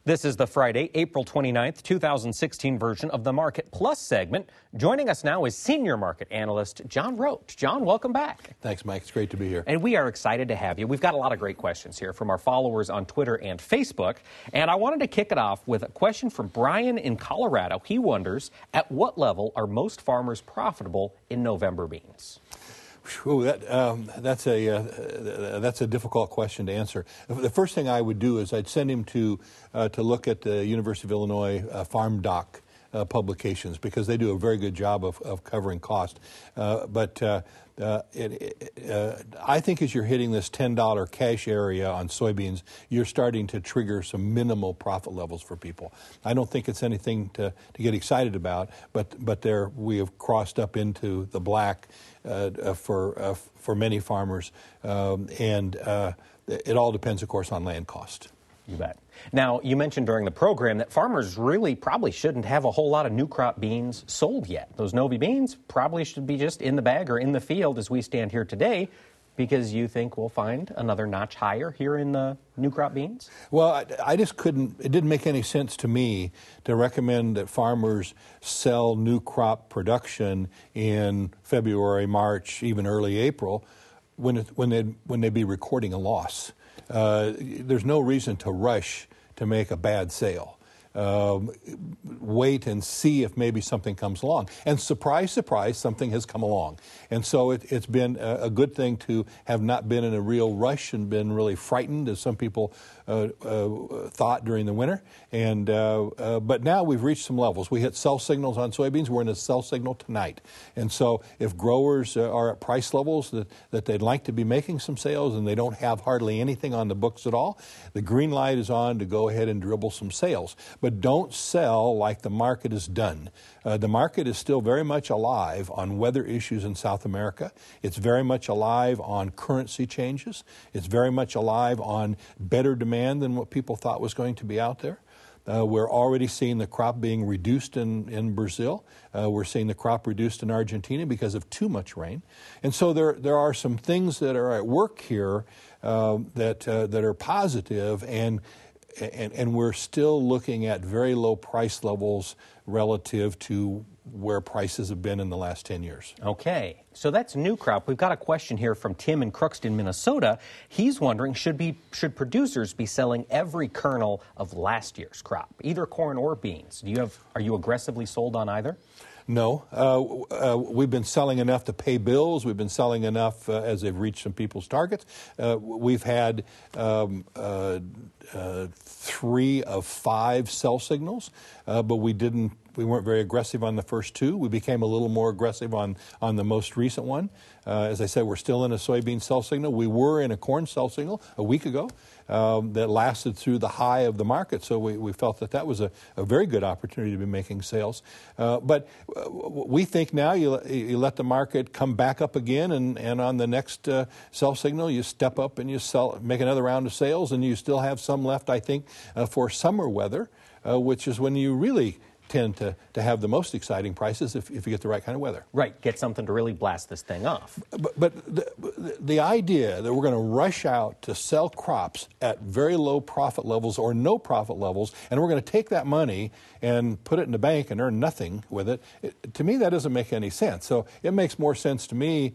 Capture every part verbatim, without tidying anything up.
This is the Friday, April twenty-ninth, two thousand sixteen version of the Market Plus segment. Joining us now is senior market analyst John Roach. John, welcome back. Thanks, Mike. It's great to be here. And we are excited to have you. We've got a lot of great questions here from our followers on Twitter and Facebook. And I wanted to kick it off with a question from Brian in Colorado. He wonders, at what level are most farmers profitable in November beans? Ooh, that, um, that's a uh, that's a difficult question to answer. The first thing I would do is I'd send him to uh, to look at the University of Illinois uh, Farm Doc uh, publications, because they do a very good job of, of covering cost. Uh, but uh, uh, it, it, uh, I think as you're hitting this ten dollar cash area on soybeans, you're starting to trigger some minimal profit levels for people. I don't think it's anything to, to get excited about, but but there we have crossed up into the black uh, uh, for uh, for many farmers, um, and uh, it all depends, of course, on land cost. You bet. Now, you mentioned during the program that farmers really probably shouldn't have a whole lot of new crop beans sold yet. Those Novi beans probably should be just in the bag or in the field as we stand here today, because you think we'll find another notch higher here in the new crop beans? Well, I, I just couldn't, it didn't make any sense to me to recommend that farmers sell new crop production in February, March, even early April, when, it, when, they'd, when they'd be recording a loss. Uh, there's no reason to rush to make a bad sale. Um, wait and see if maybe something comes along. And surprise, surprise, something has come along. And so it, it's been a, a good thing to have not been in a real rush and been really frightened, as some people uh, uh, thought during the winter. And uh, uh, but now we've reached some levels. We hit sell signals on soybeans. We're in a sell signal tonight. And so if growers uh, are at price levels that, that they'd like to be making some sales and they don't have hardly anything on the books at all, the green light is on to go ahead and dribble some sales. But But don't sell like the market is done. Uh, the market is still very much alive on weather issues in South America. It's very much alive on currency changes. It's very much alive on better demand than what people thought was going to be out there. Uh, we're already seeing the crop being reduced in, in Brazil. Uh, we're seeing the crop reduced in Argentina because of too much rain. And so there, there are some things that are at work here uh, that, uh, that are positive, and And, and we're still looking at very low price levels relative to where prices have been in the last ten years. Okay, so that's new crop. We've got a question here from Tim in Crookston, Minnesota. He's wondering, should be should producers be selling every kernel of last year's crop, either corn or beans? Do you have are you aggressively sold on either? No. Uh, uh, we've been selling enough to pay bills. We've been selling enough uh, as they've reached some people's targets. Uh, we've had um, uh, uh, three of five sell signals, uh, but we didn't. We weren't very aggressive on the first two. We became a little more aggressive on, on the most recent one. Uh, as I said, we're still in a soybean sell signal. We were in a corn sell signal a week ago um, that lasted through the high of the market. So we, we felt that that was a, a very good opportunity to be making sales. Uh, but we think now you, you let the market come back up again, and, and on the next uh, sell signal, you step up and you sell, make another round of sales, and you still have some left, I think, uh, for summer weather, uh, which is when you really tend to, to have the most exciting prices if, if you get the right kind of weather. Right, get something to really blast this thing off. But, but the, the idea that we're going to rush out to sell crops at very low profit levels or no profit levels, and we're going to take that money and put it in the bank and earn nothing with it, it to me that doesn't make any sense. So it makes more sense to me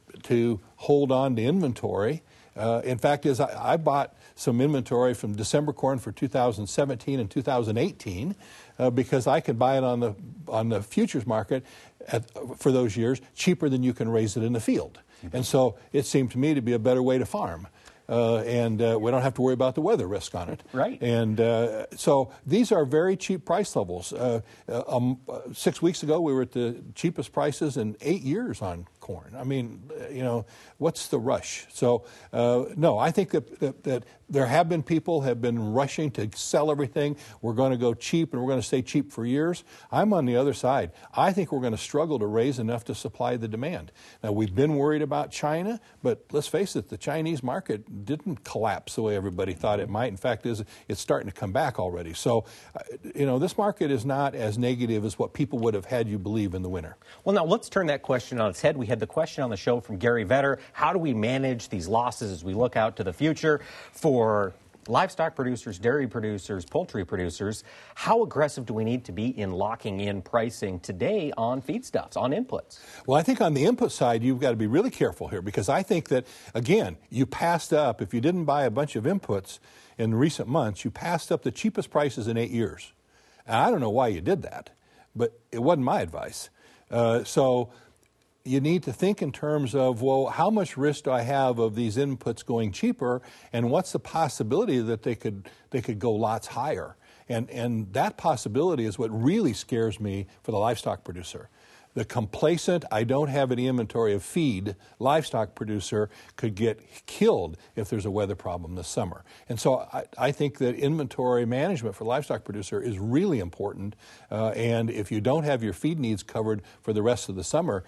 to hold on to inventory. Uh, in fact, is I, I bought some inventory from December corn for two thousand seventeen and two thousand eighteen uh, because I could buy it on the on the futures market at, for those years cheaper than you can raise it in the field. And so it seemed to me to be a better way to farm. Uh, and uh, we don't have to worry about the weather risk on it. Right. And uh, so these are very cheap price levels. Uh, um, six weeks ago, we were at the cheapest prices in eight years on corn. I mean, you know, what's the rush? So, uh, no, I think that, that, that there have been people have been rushing to sell everything. We're going to go cheap, and we're going to stay cheap for years. I'm on the other side. I think we're going to struggle to raise enough to supply the demand. Now, we've been worried about China, but let's face it, the Chinese market didn't collapse the way everybody thought it might. In fact, is it's starting to come back already. So, uh, you know, this market is not as negative as what people would have had you believe in the winter. Well, now let's turn that question on its head. We had the question on the show from Gary Vetter. How do we manage these losses as we look out to the future for livestock producers, dairy producers, poultry producers, how aggressive do we need to be in locking in pricing today on feedstuffs, on inputs? Well, I think on the input side, you've got to be really careful here, because I think that, again, you passed up, if you didn't buy a bunch of inputs in recent months, you passed up the cheapest prices in eight years. And I don't know why you did that, but it wasn't my advice. Uh, so you need to think in terms of, well, how much risk do I have of these inputs going cheaper, and what's the possibility that they could they could go lots higher? And and that possibility is what really scares me for the livestock producer. The complacent, I don't have any inventory of feed livestock producer could get killed if there's a weather problem this summer. And so I, I think that inventory management for livestock producer is really important. Uh, and if you don't have your feed needs covered for the rest of the summer,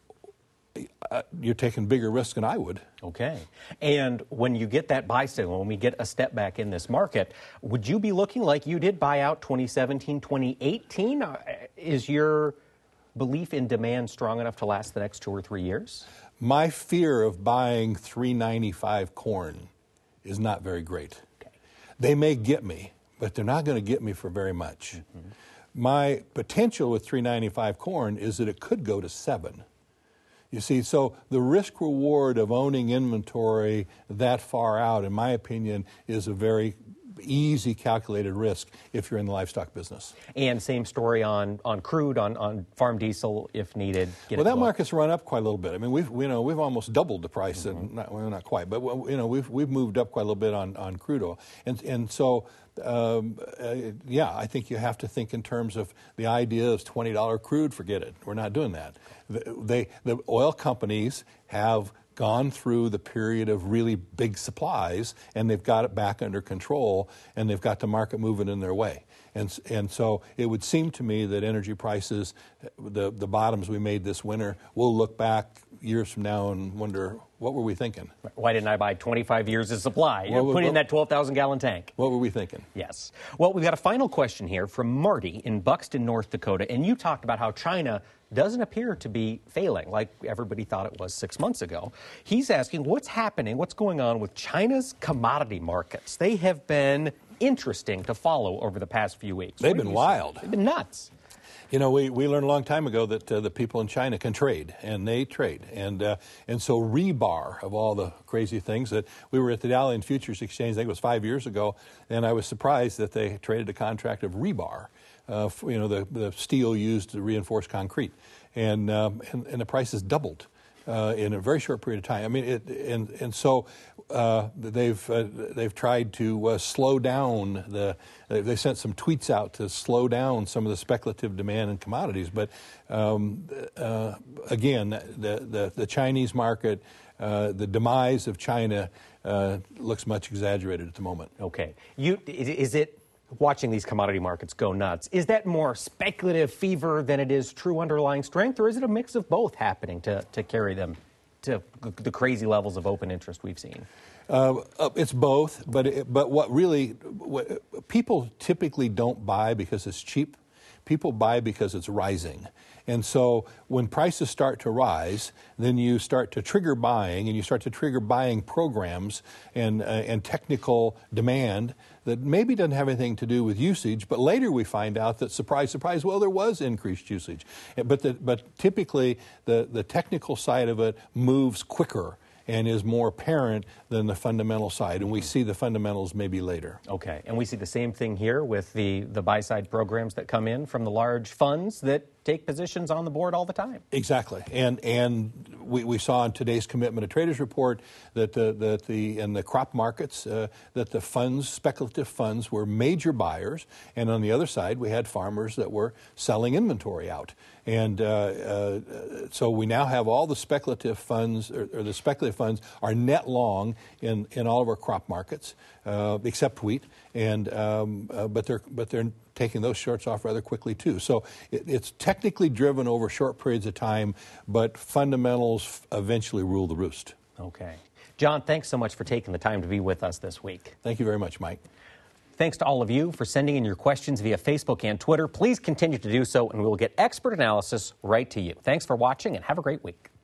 uh, you're taking bigger risks than I would. Okay. And when you get that buy signal, when we get a step back in this market, would you be looking like you did buy out twenty seventeen, twenty eighteen? Uh, is your belief in demand strong enough to last the next two or three years? My fear of buying three ninety-five corn is not very great. Okay. They may get me, but they're not going to get me for very much. Mm-hmm. My potential with three ninety-five corn is that it could go to seven. You see, so the risk reward of owning inventory that far out, in my opinion, is a very easy calculated risk if you're in the livestock business. And same story on, on crude, on, on farm diesel if needed. Get well, that market's run up quite a little bit. I mean, we've you know we've almost doubled the price, mm-hmm. and not, well, not quite, but you know we've we've moved up quite a little bit on, on crude oil, and and so um, uh, yeah, I think you have to think in terms of the idea of twenty dollars crude. Forget it. We're not doing that. They the oil companies have gone through the period of really big supplies, and they've got it back under control, and they've got the market moving in their way. And and so it would seem to me that energy prices, the, the bottoms we made this winter, we'll look back years from now and wonder, what were we thinking? Why didn't I buy twenty-five years of supply? You well, know, put well, in that twelve thousand gallon tank. What were we thinking? Yes. Well, we've got a final question here from Marty in Buxton, North Dakota. And you talked about how China doesn't appear to be failing like everybody thought it was six months ago. He's asking what's happening, what's going on with China's commodity markets. They have been interesting to follow over the past few weeks. They've been wild. They've been nuts. You know, we, we learned a long time ago that uh, the people in China can trade, and they trade. And uh, and so rebar, of all the crazy things, that we were at the Dalian Futures Exchange, I think it was five years ago, and I was surprised that they traded a contract of rebar, uh, for, you know, the, the steel used to reinforce concrete. And, um, and, and the price has doubled uh, in a very short period of time. I mean, it, and, and so uh, they've, uh, they've tried to uh, slow down the, they sent some tweets out to slow down some of the speculative demand in commodities. But um, uh, again, the, the, the Chinese market, uh, the demise of China uh, looks much exaggerated at the moment. Okay. You, is it, watching these commodity markets go nuts, is that more speculative fever than it is true underlying strength, or is it a mix of both happening to, to carry them to the crazy levels of open interest we've seen? Uh, it's both, but it, but what really, what, people typically don't buy because it's cheap. People buy because it's rising. And so when prices start to rise, then you start to trigger buying, and you start to trigger buying programs and, uh, and technical demand that maybe doesn't have anything to do with usage, but later we find out that, surprise, surprise, well, there was increased usage. But, the, but typically the, the technical side of it moves quicker and is more apparent than the fundamental side, and we see the fundamentals maybe later. Okay, and we see the same thing here with the, the buy-side programs that come in from the large funds that take positions on the board all the time. Exactly, and and we, we saw in today's Commitment of Traders report that the that the in the crop markets uh, that the funds, speculative funds, were major buyers, and on the other side we had farmers that were selling inventory out, and uh, uh, so we now have all the speculative funds, or, or the speculative funds are net long in, in all of our crop markets, uh, except wheat, and um, uh, but they're but they're taking those shorts off rather quickly too. So it, it's technically driven over short periods of time, but fundamentals eventually rule the roost. Okay. John, thanks so much for taking the time to be with us this week. Thank you very much, Mike. Thanks to all of you for sending in your questions via Facebook and Twitter. Please continue to do so, and we will get expert analysis right to you. Thanks for watching, and have a great week.